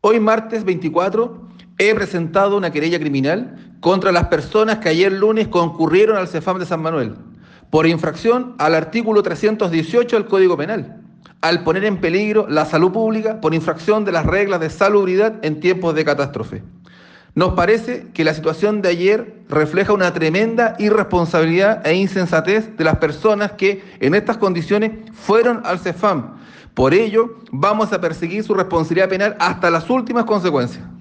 Hoy, martes 24, he presentado una querella criminal contra las personas que ayer lunes concurrieron al CEFAM de San Manuel por infracción al artículo 318 del Código Penal, al poner en peligro la salud pública por infracción de las reglas de salubridad en tiempos de catástrofe. Nos parece que la situación de ayer refleja una tremenda irresponsabilidad e insensatez de las personas que en estas condiciones fueron al CEFAM. Por ello, vamos a perseguir su responsabilidad penal hasta las últimas consecuencias.